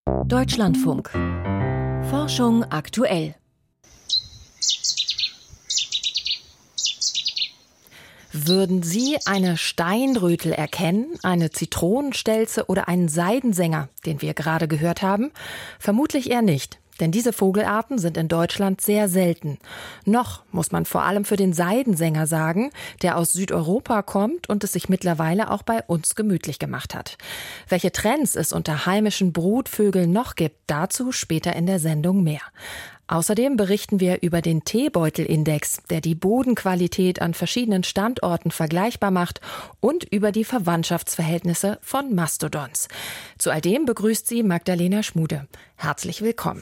Deutschlandfunk. Forschung aktuell. Würden Sie eine Steinrötel erkennen, eine Zitronenstelze oder einen Seidensänger, den wir gerade gehört haben? Vermutlich eher nicht. Denn diese Vogelarten sind in Deutschland sehr selten. Noch muss man vor allem für den Seidensänger sagen, der aus Südeuropa kommt und es sich mittlerweile auch bei uns gemütlich gemacht hat. Welche Trends es unter heimischen Brutvögeln noch gibt, dazu später in der Sendung mehr. Außerdem berichten wir über den Teebeutelindex, der die Bodenqualität an verschiedenen Standorten vergleichbar macht, und über die Verwandtschaftsverhältnisse von Mastodons. Zu all dem begrüßt sie Magdalena Schmude. Herzlich willkommen.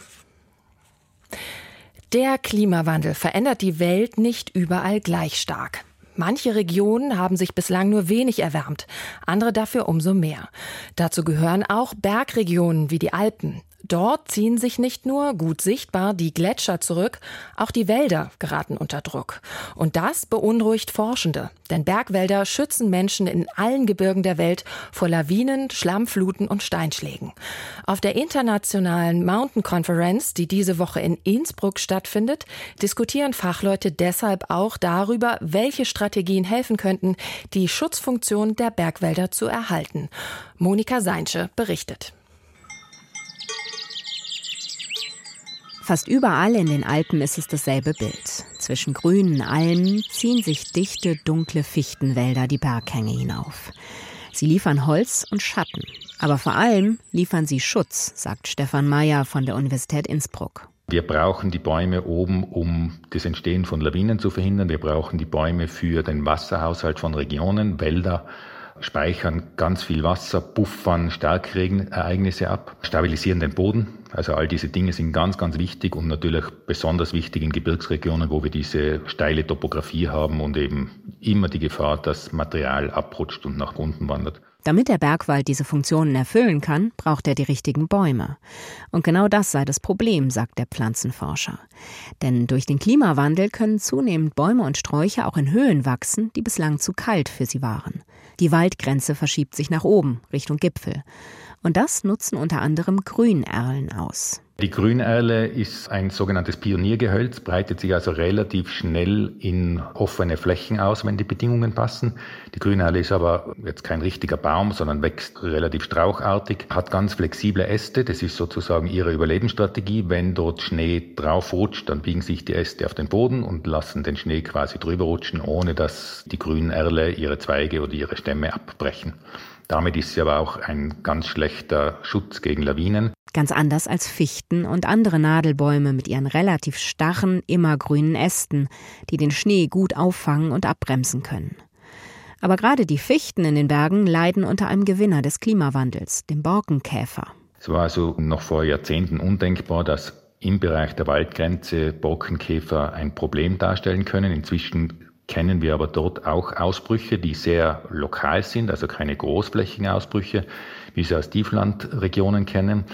Der Klimawandel verändert die Welt nicht überall gleich stark. Manche Regionen haben sich bislang nur wenig erwärmt, andere dafür umso mehr. Dazu gehören auch Bergregionen wie die Alpen. Dort ziehen sich nicht nur, gut sichtbar, die Gletscher zurück, auch die Wälder geraten unter Druck. Und das beunruhigt Forschende, denn Bergwälder schützen Menschen in allen Gebirgen der Welt vor Lawinen, Schlammfluten und Steinschlägen. Auf der internationalen Mountain Conference, die diese Woche in Innsbruck stattfindet, diskutieren Fachleute deshalb auch darüber, welche Strategien helfen könnten, die Schutzfunktion der Bergwälder zu erhalten. Monika Seinsche berichtet. Fast überall in den Alpen ist es dasselbe Bild. Zwischen grünen Almen ziehen sich dichte, dunkle Fichtenwälder die Berghänge hinauf. Sie liefern Holz und Schatten. Aber vor allem liefern sie Schutz, sagt Stefan Meyer von der Universität Innsbruck. Wir brauchen die Bäume oben, um das Entstehen von Lawinen zu verhindern. Wir brauchen die Bäume für den Wasserhaushalt von Regionen. Wälder speichern ganz viel Wasser, puffern Starkregenereignisse ab, stabilisieren den Boden. Also all diese Dinge sind ganz, ganz wichtig und natürlich besonders wichtig in Gebirgsregionen, wo wir diese steile Topografie haben und eben immer die Gefahr, dass Material abrutscht und nach unten wandert. Damit der Bergwald diese Funktionen erfüllen kann, braucht er die richtigen Bäume. Und genau das sei das Problem, sagt der Pflanzenforscher. Denn durch den Klimawandel können zunehmend Bäume und Sträucher auch in Höhen wachsen, die bislang zu kalt für sie waren. Die Waldgrenze verschiebt sich nach oben, Richtung Gipfel. Und das nutzen unter anderem Grünerlen aus. Die Grünerle ist ein sogenanntes Pioniergehölz, breitet sich also relativ schnell in offene Flächen aus, wenn die Bedingungen passen. Die Grünerle ist aber jetzt kein richtiger Baum, sondern wächst relativ strauchartig, hat ganz flexible Äste. Das ist sozusagen ihre Überlebensstrategie. Wenn dort Schnee drauf rutscht, dann biegen sich die Äste auf den Boden und lassen den Schnee quasi drüber rutschen, ohne dass die Grünerle ihre Zweige oder ihre Stämme abbrechen. Damit ist sie aber auch ein ganz schlechter Schutz gegen Lawinen. Ganz anders als Fichten und andere Nadelbäume mit ihren relativ starren, immergrünen Ästen, die den Schnee gut auffangen und abbremsen können. Aber gerade die Fichten in den Bergen leiden unter einem Gewinner des Klimawandels, dem Borkenkäfer. Es war also noch vor Jahrzehnten undenkbar, dass im Bereich der Waldgrenze Borkenkäfer ein Problem darstellen können. Inzwischen kennen wir aber dort auch Ausbrüche, die sehr lokal sind, also keine großflächigen Ausbrüche, wie sie aus Tieflandregionen kennen.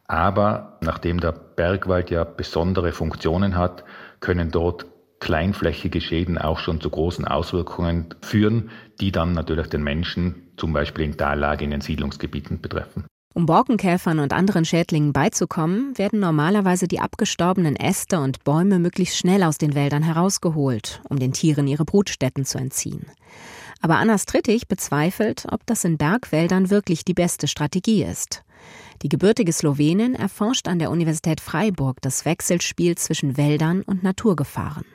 Aber nachdem der Bergwald ja besondere Funktionen hat, können dort kleinflächige Schäden auch schon zu großen Auswirkungen führen, die dann natürlich den Menschen zum Beispiel in Tallage in den Siedlungsgebieten betreffen. Um Borkenkäfern und anderen Schädlingen beizukommen, werden normalerweise die abgestorbenen Äste und Bäume möglichst schnell aus den Wäldern herausgeholt, um den Tieren ihre Brutstätten zu entziehen. Aber Anna Strittig bezweifelt, ob das in Bergwäldern wirklich die beste Strategie ist. Die gebürtige Slowenin erforscht an der Universität Freiburg das Wechselspiel zwischen Wäldern und Naturgefahren.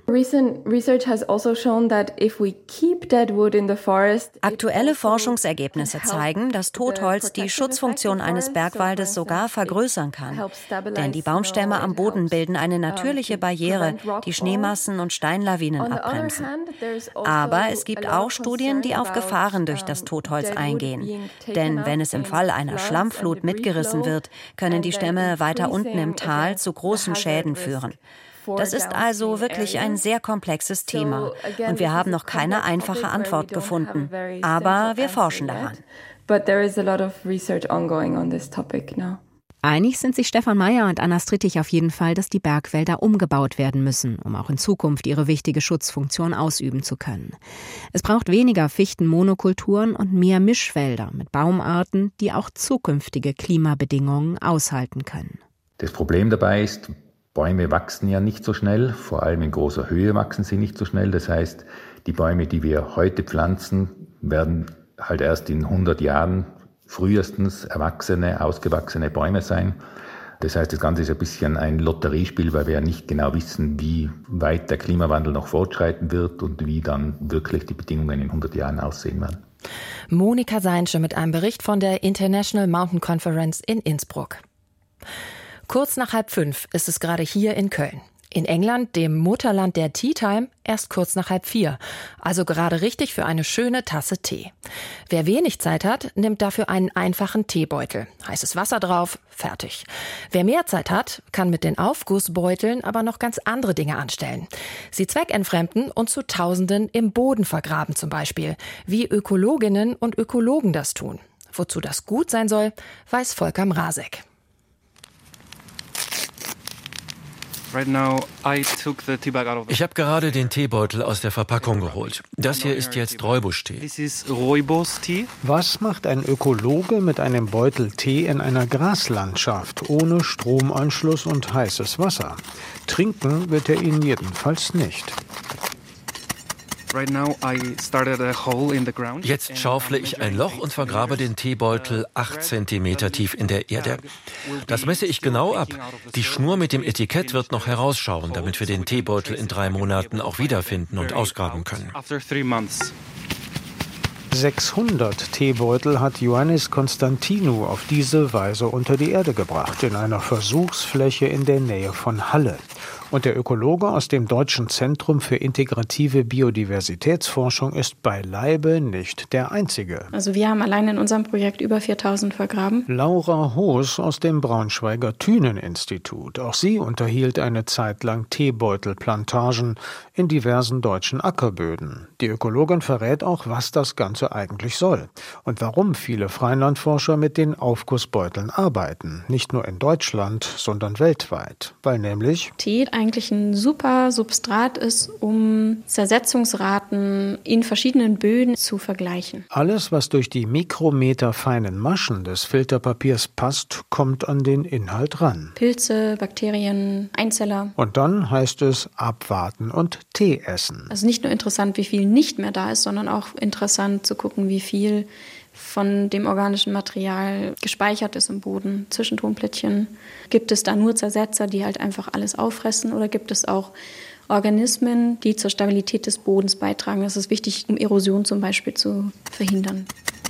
Aktuelle Forschungsergebnisse zeigen, dass Totholz die Schutzfunktion eines Bergwaldes sogar vergrößern kann. Denn die Baumstämme am Boden bilden eine natürliche Barriere, die Schneemassen und Steinlawinen abbremsen. Aber es gibt auch Studien, die auf Gefahren durch das Totholz eingehen. Denn wenn es im Fall einer Schlammflut mitgerissen wird, können die Stämme weiter unten im Tal zu großen Schäden führen. Das ist also wirklich ein sehr komplexes Thema und wir haben noch keine einfache Antwort gefunden. Aber wir forschen daran. Einig sind sich Stefan Meyer und Anna Strittig auf jeden Fall, dass die Bergwälder umgebaut werden müssen, um auch in Zukunft ihre wichtige Schutzfunktion ausüben zu können. Es braucht weniger Fichtenmonokulturen und mehr Mischwälder mit Baumarten, die auch zukünftige Klimabedingungen aushalten können. Das Problem dabei ist, Bäume wachsen ja nicht so schnell, vor allem in großer Höhe wachsen sie nicht so schnell. Das heißt, die Bäume, die wir heute pflanzen, werden halt erst in 100 Jahren frühestens erwachsene, ausgewachsene Bäume sein. Das heißt, das Ganze ist ein bisschen ein Lotteriespiel, weil wir ja nicht genau wissen, wie weit der Klimawandel noch fortschreiten wird und wie dann wirklich die Bedingungen in 100 Jahren aussehen werden. Monika Seinsche mit einem Bericht von der International Mountain Conference in Innsbruck. Kurz nach 4:30 ist es gerade hier in Köln. In England, dem Mutterland der Tea Time, erst kurz nach 3:30. Also gerade richtig für eine schöne Tasse Tee. Wer wenig Zeit hat, nimmt dafür einen einfachen Teebeutel. Heißes Wasser drauf, fertig. Wer mehr Zeit hat, kann mit den Aufgussbeuteln aber noch ganz andere Dinge anstellen. Sie zweckentfremden und zu Tausenden im Boden vergraben zum Beispiel. Wie Ökologinnen und Ökologen das tun. Wozu das gut sein soll, weiß Volker Mrazek. Ich habe gerade den Teebeutel aus der Verpackung geholt. Das hier ist jetzt Rooibos-Tee. Was macht ein Ökologe mit einem Beutel Tee in einer Graslandschaft ohne Stromanschluss und heißes Wasser? Trinken wird er ihn jedenfalls nicht. Jetzt schaufle ich ein Loch und vergrabe den Teebeutel 8 Zentimeter tief in der Erde. Das messe ich genau ab. Die Schnur mit dem Etikett wird noch herausschauen, damit wir den Teebeutel in 3 Monaten auch wiederfinden und ausgraben können. 600 Teebeutel hat Ioannis Konstantinou auf diese Weise unter die Erde gebracht, in einer Versuchsfläche in der Nähe von Halle. Und der Ökologe aus dem Deutschen Zentrum für integrative Biodiversitätsforschung ist beileibe nicht der Einzige. Also wir haben allein in unserem Projekt über 4000 vergraben. Laura Hoos aus dem Braunschweiger Thünen-Institut. Auch sie unterhielt eine Zeit lang Teebeutelplantagen in diversen deutschen Ackerböden. Die Ökologin verrät auch, was das Ganze eigentlich soll und warum viele Freilandforscher mit den Aufgussbeuteln arbeiten. Nicht nur in Deutschland, sondern weltweit. Weil nämlich Tee eigentlich ein super Substrat ist, um Zersetzungsraten in verschiedenen Böden zu vergleichen. Alles, was durch die mikrometerfeinen Maschen des Filterpapiers passt, kommt an den Inhalt ran. Pilze, Bakterien, Einzeller. Und dann heißt es abwarten und Tee essen. Also nicht nur interessant, wie viel nicht mehr da ist, sondern auch interessant zu gucken, wie viel von dem organischen Material gespeichert ist im Boden, Zwischentonplättchen. Gibt es da nur Zersetzer, die halt einfach alles auffressen, oder gibt es auch Organismen, die zur Stabilität des Bodens beitragen? Das ist wichtig, um Erosion zum Beispiel zu verhindern.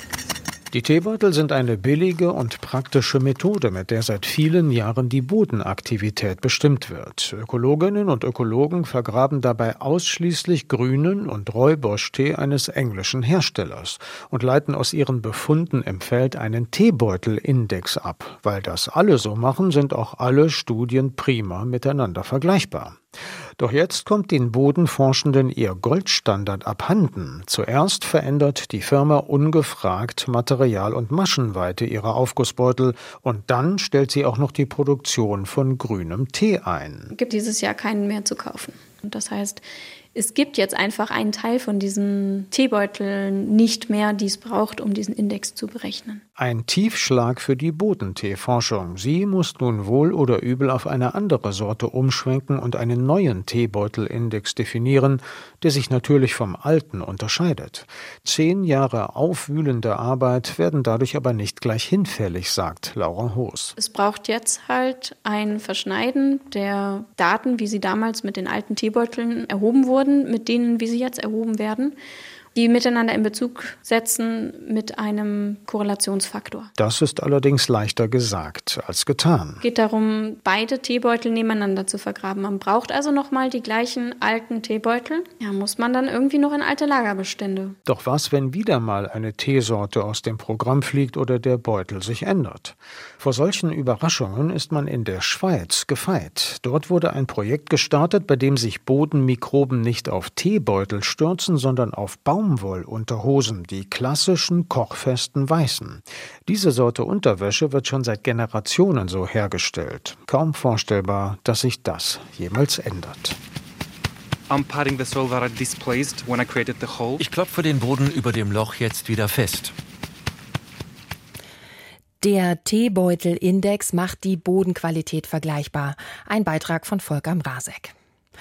Die Teebeutel sind eine billige und praktische Methode, mit der seit vielen Jahren die Bodenaktivität bestimmt wird. Ökologinnen und Ökologen vergraben dabei ausschließlich grünen und Rooibos-Tee eines englischen Herstellers und leiten aus ihren Befunden im Feld einen Teebeutelindex ab. Weil das alle so machen, sind auch alle Studien prima miteinander vergleichbar. Doch jetzt kommt den Bodenforschenden ihr Goldstandard abhanden. Zuerst verändert die Firma ungefragt Material- und Maschenweite ihrer Aufgussbeutel und dann stellt sie auch noch die Produktion von grünem Tee ein. Es gibt dieses Jahr keinen mehr zu kaufen. Und das heißt, es gibt jetzt einfach einen Teil von diesen Teebeuteln nicht mehr, die es braucht, um diesen Index zu berechnen. Ein Tiefschlag für die Bodenteeforschung. Sie muss nun wohl oder übel auf eine andere Sorte umschwenken und einen neuen Teebeutelindex definieren, der sich natürlich vom alten unterscheidet. 10 Jahre aufwühlende Arbeit werden dadurch aber nicht gleich hinfällig, sagt Laura Hoos. Es braucht jetzt halt ein Verschneiden der Daten, wie sie damals mit den alten Teebeuteln erhoben wurden, mit denen, wie sie jetzt erhoben werden, die miteinander in Bezug setzen mit einem Korrelationsfaktor. Das ist allerdings leichter gesagt als getan. Es geht darum, beide Teebeutel nebeneinander zu vergraben. Man braucht also nochmal die gleichen alten Teebeutel. Ja, muss man dann irgendwie noch in alte Lagerbestände. Doch was, wenn wieder mal eine Teesorte aus dem Programm fliegt oder der Beutel sich ändert? Vor solchen Überraschungen ist man in der Schweiz gefeit. Dort wurde ein Projekt gestartet, bei dem sich Bodenmikroben nicht auf Teebeutel stürzen, sondern auf Baumwolle Baumwollunterhosen, die klassischen, kochfesten weißen. Diese Sorte Unterwäsche wird schon seit Generationen so hergestellt. Kaum vorstellbar, dass sich das jemals ändert. Ich klopfe den Boden über dem Loch jetzt wieder fest. Der Teebeutel-Index macht die Bodenqualität vergleichbar. Ein Beitrag von Volker Mrazek.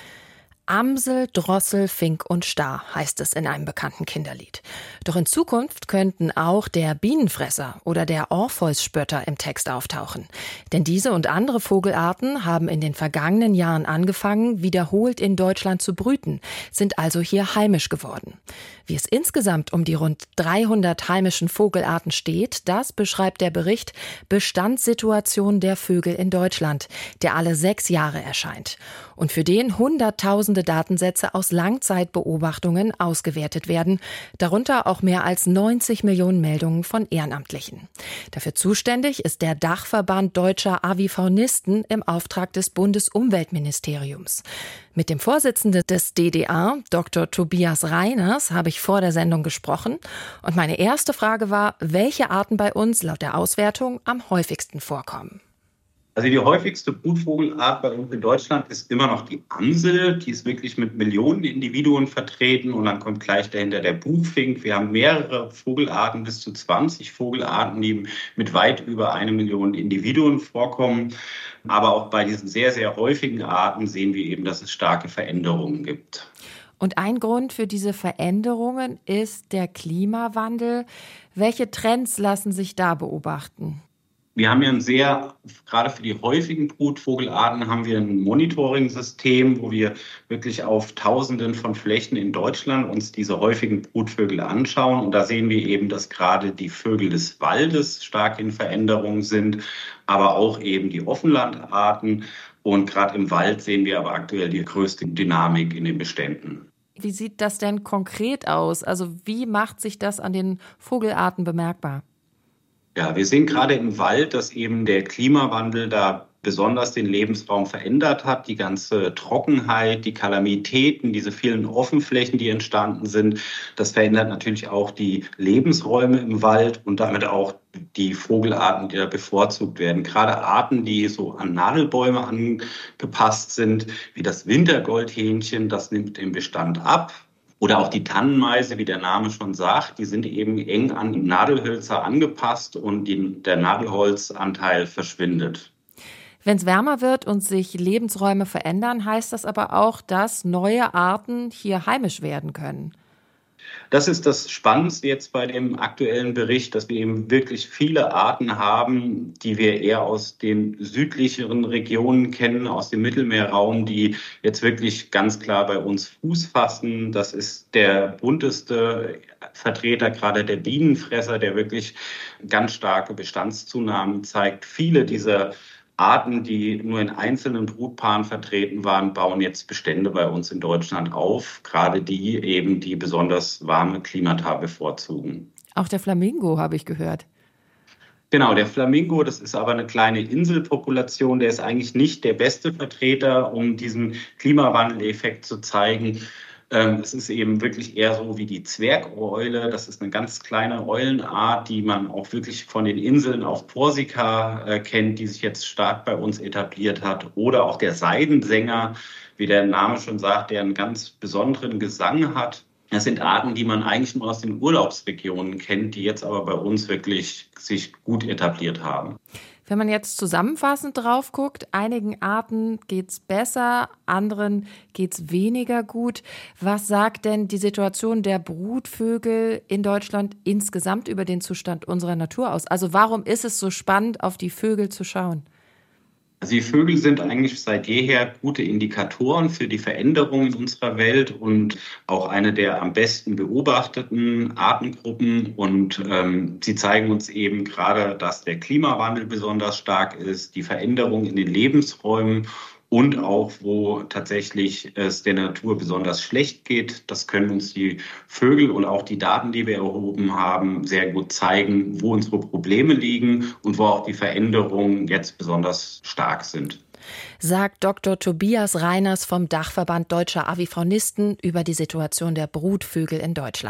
Amsel, Drossel, Fink und Star heißt es in einem bekannten Kinderlied. Doch in Zukunft könnten auch der Bienenfresser oder der Orpheus-Spötter im Text auftauchen. Denn diese und andere Vogelarten haben in den vergangenen Jahren angefangen, wiederholt in Deutschland zu brüten, sind also hier heimisch geworden. Wie es insgesamt um die rund 300 heimischen Vogelarten steht, das beschreibt der Bericht Bestandssituation der Vögel in Deutschland, der alle 6 Jahre erscheint und für den Hunderttausende Datensätze aus Langzeitbeobachtungen ausgewertet werden, darunter auch mehr als 90 Millionen Meldungen von Ehrenamtlichen. Dafür zuständig ist der Dachverband Deutscher Avifaunisten im Auftrag des Bundesumweltministeriums. Mit dem Vorsitzenden des DDA, Dr. Tobias Reiners, habe ich vor der Sendung gesprochen. Und meine erste Frage war, welche Arten bei uns laut der Auswertung am häufigsten vorkommen. Also die häufigste Brutvogelart bei uns in Deutschland ist immer noch die Amsel. Die ist wirklich mit Millionen Individuen vertreten. Und dann kommt gleich dahinter der Buchfink. Wir haben mehrere Vogelarten, bis zu 20 Vogelarten, die mit weit über 1 Million Individuen vorkommen. Aber auch bei diesen sehr, sehr häufigen Arten sehen wir eben, dass es starke Veränderungen gibt. Und ein Grund für diese Veränderungen ist der Klimawandel. Welche Trends lassen sich da beobachten? Wir haben ja gerade für die häufigen Brutvogelarten haben wir ein Monitoring-System, wo wir wirklich auf Tausenden von Flächen in Deutschland uns diese häufigen Brutvögel anschauen. Und da sehen wir eben, dass gerade die Vögel des Waldes stark in Veränderung sind, aber auch eben die Offenlandarten. Und gerade im Wald sehen wir aber aktuell die größte Dynamik in den Beständen. Wie sieht das denn konkret aus? Also wie macht sich das an den Vogelarten bemerkbar? Ja, wir sehen gerade im Wald, dass eben der Klimawandel da besonders den Lebensraum verändert hat. Die ganze Trockenheit, die Kalamitäten, diese vielen Offenflächen, die entstanden sind, das verändert natürlich auch die Lebensräume im Wald und damit auch die Vogelarten, die da bevorzugt werden. Gerade Arten, die so an Nadelbäume angepasst sind, wie das Wintergoldhähnchen, das nimmt im Bestand ab. Oder auch die Tannenmeise, wie der Name schon sagt, die sind eben eng an Nadelhölzer angepasst und der Nadelholzanteil verschwindet. Wenn es wärmer wird und sich Lebensräume verändern, heißt das aber auch, dass neue Arten hier heimisch werden können. Das ist das Spannendste jetzt bei dem aktuellen Bericht, dass wir eben wirklich viele Arten haben, die wir eher aus den südlicheren Regionen kennen, aus dem Mittelmeerraum, die jetzt wirklich ganz klar bei uns Fuß fassen. Das ist der bunteste Vertreter, gerade der Bienenfresser, der wirklich ganz starke Bestandszunahmen zeigt. Viele dieser Arten, die nur in einzelnen Brutpaaren vertreten waren, bauen jetzt Bestände bei uns in Deutschland auf. Gerade die eben, die besonders warme Klimata bevorzugen. Auch der Flamingo habe ich gehört. Genau, der Flamingo, das ist aber eine kleine Inselpopulation. Der ist eigentlich nicht der beste Vertreter, um diesen Klimawandeleffekt zu zeigen. Es ist eben wirklich eher so wie die Zwergeule. Das ist eine ganz kleine Eulenart, die man auch wirklich von den Inseln auf Korsika kennt, die sich jetzt stark bei uns etabliert hat. Oder auch der Seidensänger, wie der Name schon sagt, der einen ganz besonderen Gesang hat. Das sind Arten, die man eigentlich nur aus den Urlaubsregionen kennt, die jetzt aber bei uns wirklich sich gut etabliert haben. Wenn man jetzt zusammenfassend drauf guckt, einigen Arten geht's besser, anderen geht's weniger gut. Was sagt denn die Situation der Brutvögel in Deutschland insgesamt über den Zustand unserer Natur aus? Also warum ist es so spannend, auf die Vögel zu schauen? Also die Vögel sind eigentlich seit jeher gute Indikatoren für die Veränderungen in unserer Welt und auch eine der am besten beobachteten Artengruppen. Und sie zeigen uns eben gerade, dass der Klimawandel besonders stark ist, die Veränderung in den Lebensräumen und auch, wo tatsächlich es der Natur besonders schlecht geht. Das können uns die Vögel und auch die Daten, die wir erhoben haben, sehr gut zeigen, wo unsere Probleme liegen und wo auch die Veränderungen jetzt besonders stark sind. Sagt Dr. Tobias Reiners vom Dachverband Deutscher Avifaunisten über die Situation der Brutvögel in Deutschland.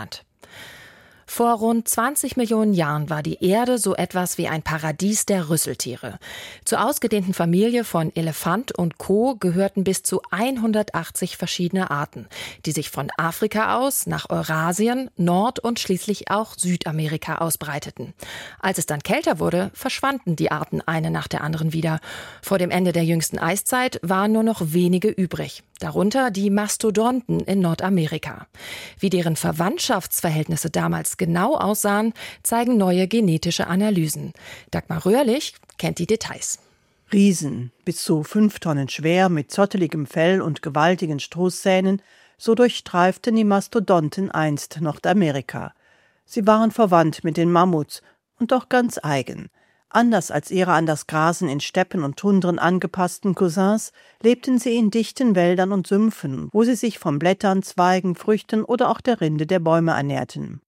Vor rund 20 Millionen Jahren war die Erde so etwas wie ein Paradies der Rüsseltiere. Zur ausgedehnten Familie von Elefant und Co. gehörten bis zu 180 verschiedene Arten, die sich von Afrika aus nach Eurasien, Nord- und schließlich auch Südamerika ausbreiteten. Als es dann kälter wurde, verschwanden die Arten eine nach der anderen wieder. Vor dem Ende der jüngsten Eiszeit waren nur noch wenige übrig. Darunter die Mastodonten in Nordamerika. Wie deren Verwandtschaftsverhältnisse damals genau aussahen, zeigen neue genetische Analysen. Dagmar Röhrlich kennt die Details. Riesen, bis zu 5 Tonnen schwer, mit zotteligem Fell und gewaltigen Stoßzähnen, so durchstreiften die Mastodonten einst Nordamerika. Sie waren verwandt mit den Mammuts und doch ganz eigen. Anders als ihre an das Grasen in Steppen und Tundren angepassten Cousins lebten sie in dichten Wäldern und Sümpfen, wo sie sich von Blättern, Zweigen, Früchten oder auch der Rinde der Bäume ernährten.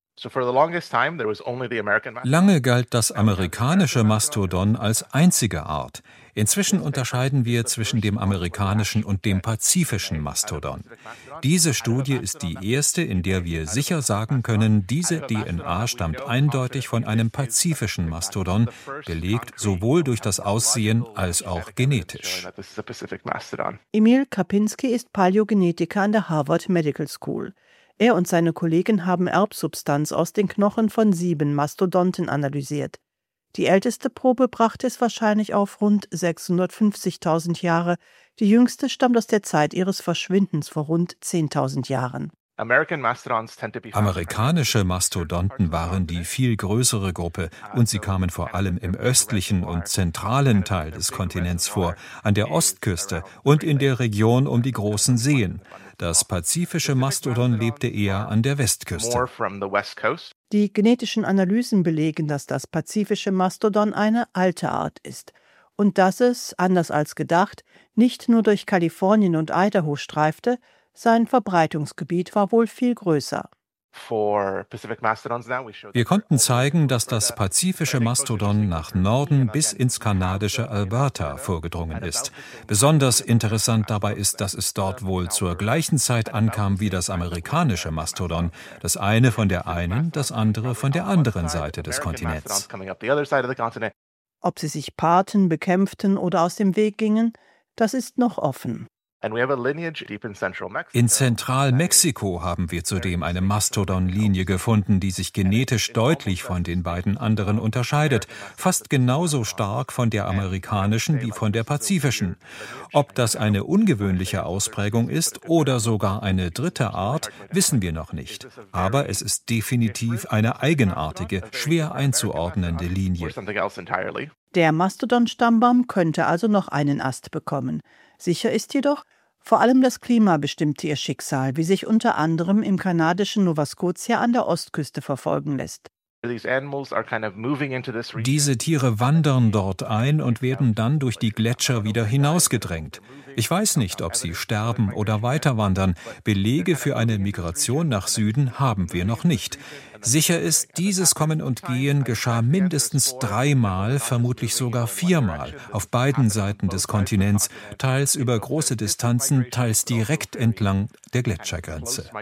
Lange galt das amerikanische Mastodon als einzige Art. Inzwischen unterscheiden wir zwischen dem amerikanischen und dem pazifischen Mastodon. Diese Studie ist die erste, in der wir sicher sagen können, diese DNA stammt eindeutig von einem pazifischen Mastodon, belegt sowohl durch das Aussehen als auch genetisch. Emil Kapinski ist Paläogenetiker an der Harvard Medical School. Er und seine Kollegen haben Erbsubstanz aus den Knochen von 7 Mastodonten analysiert. Die älteste Probe brachte es wahrscheinlich auf rund 650.000 Jahre. Die jüngste stammt aus der Zeit ihres Verschwindens vor rund 10.000 Jahren. Amerikanische Mastodonten waren die viel größere Gruppe und sie kamen vor allem im östlichen und zentralen Teil des Kontinents vor, an der Ostküste und in der Region um die großen Seen. Das pazifische Mastodon lebte eher an der Westküste. Die genetischen Analysen belegen, dass das pazifische Mastodon eine alte Art ist und dass es, anders als gedacht, nicht nur durch Kalifornien und Idaho streifte, sein Verbreitungsgebiet war wohl viel größer. Wir konnten zeigen, dass das pazifische Mastodon nach Norden bis ins kanadische Alberta vorgedrungen ist. Besonders interessant dabei ist, dass es dort wohl zur gleichen Zeit ankam wie das amerikanische Mastodon. Das eine von der einen, das andere von der anderen Seite des Kontinents. Ob sie sich paarten, bekämpften oder aus dem Weg gingen, das ist noch offen. In Zentralmexiko haben wir zudem eine Mastodon-Linie gefunden, die sich genetisch deutlich von den beiden anderen unterscheidet, fast genauso stark von der amerikanischen wie von der pazifischen. Ob das eine ungewöhnliche Ausprägung ist oder sogar eine dritte Art, wissen wir noch nicht. Aber es ist definitiv eine eigenartige, schwer einzuordnende Linie. Der Mastodon-Stammbaum könnte also noch einen Ast bekommen. Sicher ist jedoch, vor allem das Klima bestimmte ihr Schicksal, wie sich unter anderem im kanadischen Nova Scotia an der Ostküste verfolgen lässt. Diese Tiere wandern dort ein und werden dann durch die Gletscher wieder hinausgedrängt. Ich weiß nicht, ob sie sterben oder weiterwandern. Belege für eine Migration nach Süden haben wir noch nicht. Sicher ist, dieses Kommen und Gehen geschah mindestens 3-mal, vermutlich sogar 4-mal, auf beiden Seiten des Kontinents, teils über große Distanzen, teils direkt entlang der Gletschergrenze.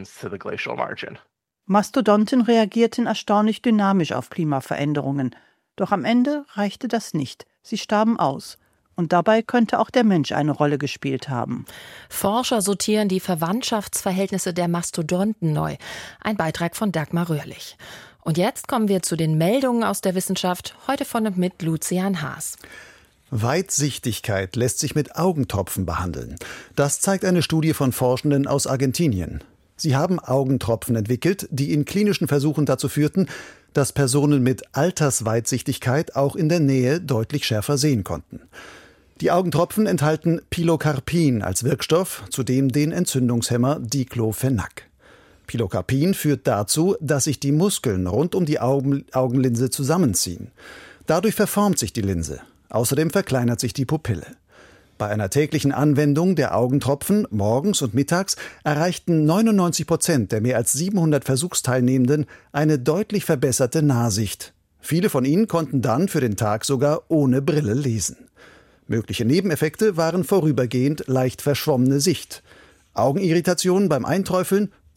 Mastodonten reagierten erstaunlich dynamisch auf Klimaveränderungen. Doch am Ende reichte das nicht. Sie starben aus. Und dabei könnte auch der Mensch eine Rolle gespielt haben. Forscher sortieren die Verwandtschaftsverhältnisse der Mastodonten neu. Ein Beitrag von Dagmar Röhrlich. Und jetzt kommen wir zu den Meldungen aus der Wissenschaft, heute von und mit Lucian Haas. Weitsichtigkeit lässt sich mit Augentropfen behandeln. Das zeigt eine Studie von Forschenden aus Argentinien. Sie haben Augentropfen entwickelt, die in klinischen Versuchen dazu führten, dass Personen mit Altersweitsichtigkeit auch in der Nähe deutlich schärfer sehen konnten. Die Augentropfen enthalten Pilocarpin als Wirkstoff, zudem den Entzündungshemmer Diclofenac. Pilocarpin führt dazu, dass sich die Muskeln rund um die Augenlinse zusammenziehen. Dadurch verformt sich die Linse. Außerdem verkleinert sich die Pupille. Bei einer täglichen Anwendung der Augentropfen morgens und mittags erreichten 99% der mehr als 700 Versuchsteilnehmenden eine deutlich verbesserte Nahsicht. Viele von ihnen konnten dann für den Tag sogar ohne Brille lesen. Mögliche Nebeneffekte waren vorübergehend leicht verschwommene Sicht, Augenirritationen beim Einträufeln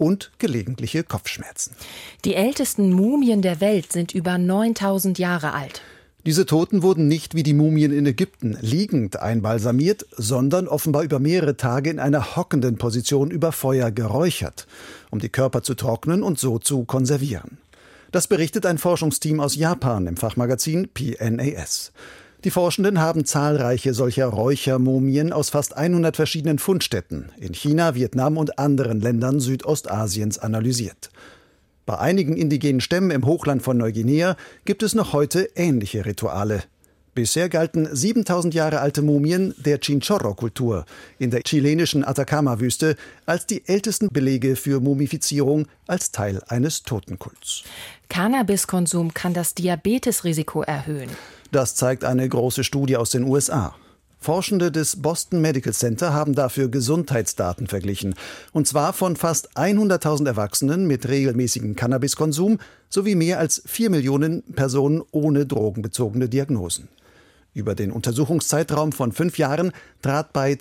und gelegentliche Kopfschmerzen. Die ältesten Mumien der Welt sind über 9000 Jahre alt. Diese Toten wurden nicht wie die Mumien in Ägypten liegend einbalsamiert, sondern offenbar über mehrere Tage in einer hockenden Position über Feuer geräuchert, um die Körper zu trocknen und so zu konservieren. Das berichtet ein Forschungsteam aus Japan im Fachmagazin PNAS. Die Forschenden haben zahlreiche solcher Räuchermumien aus fast 100 verschiedenen Fundstätten in China, Vietnam und anderen Ländern Südostasiens analysiert. Bei einigen indigenen Stämmen im Hochland von Neuguinea gibt es noch heute ähnliche Rituale. Bisher galten 7000 Jahre alte Mumien der Chinchorro-Kultur in der chilenischen Atacama-Wüste als die ältesten Belege für Mumifizierung als Teil eines Totenkults. Cannabiskonsum kann das Diabetesrisiko erhöhen. Das zeigt eine große Studie aus den USA. Forschende des Boston Medical Center haben dafür Gesundheitsdaten verglichen. Und zwar von fast 100.000 Erwachsenen mit regelmäßigem Cannabiskonsum sowie mehr als 4 Millionen Personen ohne drogenbezogene Diagnosen. Über den Untersuchungszeitraum von 5 Jahren trat bei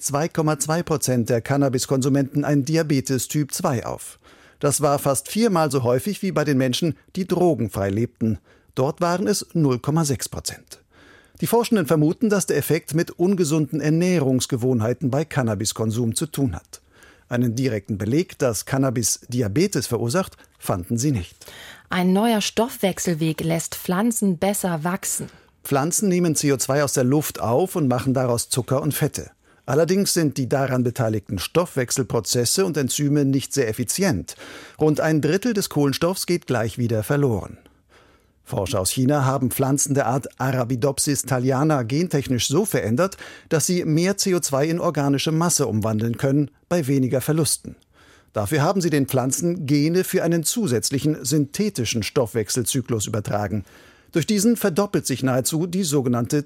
2,2% der Cannabiskonsumenten ein Diabetes Typ 2 auf. Das war fast 4-mal so häufig wie bei den Menschen, die drogenfrei lebten. Dort waren es 0,6%. Die Forschenden vermuten, dass der Effekt mit ungesunden Ernährungsgewohnheiten bei Cannabiskonsum zu tun hat. Einen direkten Beleg, dass Cannabis Diabetes verursacht, fanden sie nicht. Ein neuer Stoffwechselweg lässt Pflanzen besser wachsen. Pflanzen nehmen CO2 aus der Luft auf und machen daraus Zucker und Fette. Allerdings sind die daran beteiligten Stoffwechselprozesse und Enzyme nicht sehr effizient. Rund 1/3 des Kohlenstoffs geht gleich wieder verloren. Forscher aus China haben Pflanzen der Art Arabidopsis thaliana gentechnisch so verändert, dass sie mehr CO2 in organische Masse umwandeln können, bei weniger Verlusten. Dafür haben sie den Pflanzen Gene für einen zusätzlichen synthetischen Stoffwechselzyklus übertragen. Durch diesen verdoppelt sich nahezu die sogenannte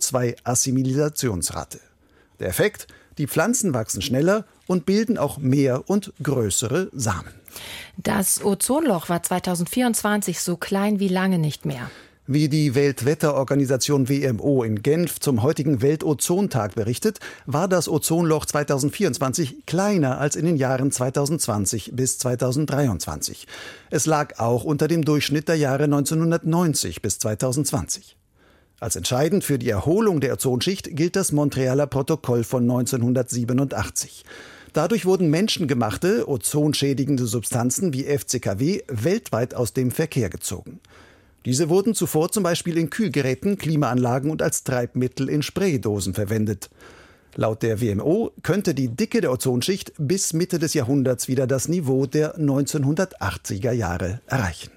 CO2-Assimilationsrate. Der Effekt: Die Pflanzen wachsen schneller und bilden auch mehr und größere Samen. Das Ozonloch war 2024 so klein wie lange nicht mehr. Wie die Weltwetterorganisation WMO in Genf zum heutigen Weltozontag berichtet, war das Ozonloch 2024 kleiner als in den Jahren 2020 bis 2023. Es lag auch unter dem Durchschnitt der Jahre 1990 bis 2020. Als entscheidend für die Erholung der Ozonschicht gilt das Montrealer Protokoll von 1987. Dadurch wurden menschengemachte, ozonschädigende Substanzen wie FCKW weltweit aus dem Verkehr gezogen. Diese wurden zuvor zum Beispiel in Kühlgeräten, Klimaanlagen und als Treibmittel in Spraydosen verwendet. Laut der WMO könnte die Dicke der Ozonschicht bis Mitte des Jahrhunderts wieder das Niveau der 1980er Jahre erreichen.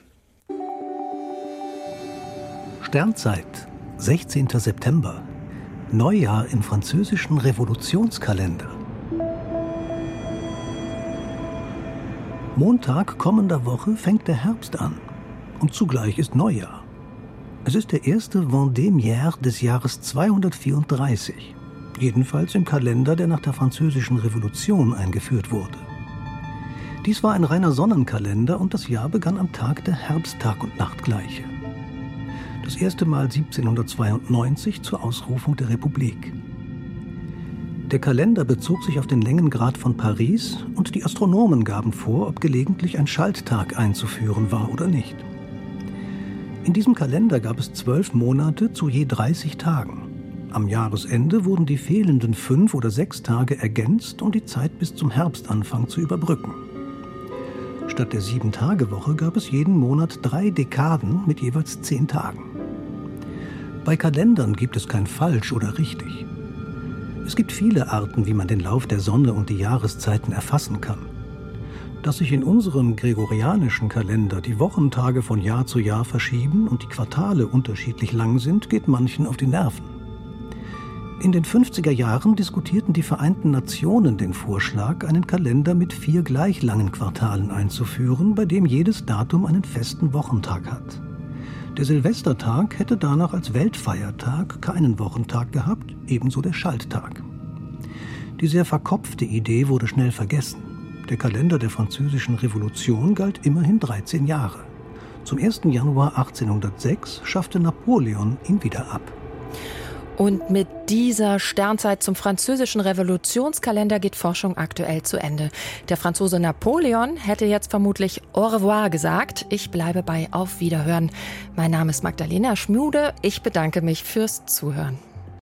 Sternzeit, 16. September. Neujahr im französischen Revolutionskalender. Montag kommender Woche fängt der Herbst an und zugleich ist Neujahr. Es ist der erste Vendémiaire des Jahres 234, jedenfalls im Kalender, der nach der französischen Revolution eingeführt wurde. Dies war ein reiner Sonnenkalender und das Jahr begann am Tag der Herbsttag- und Nachtgleiche. Das erste Mal 1792 zur Ausrufung der Republik. Der Kalender bezog sich auf den Längengrad von Paris und die Astronomen gaben vor, ob gelegentlich ein Schalttag einzuführen war oder nicht. In diesem Kalender gab es 12 Monate zu je 30 Tagen. Am Jahresende wurden die fehlenden 5 oder 6 Tage ergänzt, um die Zeit bis zum Herbstanfang zu überbrücken. Statt der 7-Tage-Woche gab es jeden Monat 3 Dekaden mit jeweils 10 Tagen. Bei Kalendern gibt es kein falsch oder richtig. Es gibt viele Arten, wie man den Lauf der Sonne und die Jahreszeiten erfassen kann. Dass sich in unserem gregorianischen Kalender die Wochentage von Jahr zu Jahr verschieben und die Quartale unterschiedlich lang sind, geht manchen auf die Nerven. In den 50er Jahren diskutierten die Vereinten Nationen den Vorschlag, einen Kalender mit 4 gleich langen Quartalen einzuführen, bei dem jedes Datum einen festen Wochentag hat. Der Silvestertag hätte danach als Weltfeiertag keinen Wochentag gehabt, ebenso der Schalttag. Die sehr verkopfte Idee wurde schnell vergessen. Der Kalender der französischen Revolution galt immerhin 13 Jahre. Zum 1. Januar 1806 schaffte Napoleon ihn wieder ab. Und mit dieser Sternzeit zum französischen Revolutionskalender geht Forschung aktuell zu Ende. Der Franzose Napoleon hätte jetzt vermutlich Au revoir gesagt. Ich bleibe bei Auf Wiederhören. Mein Name ist Magdalena Schmude. Ich bedanke mich fürs Zuhören.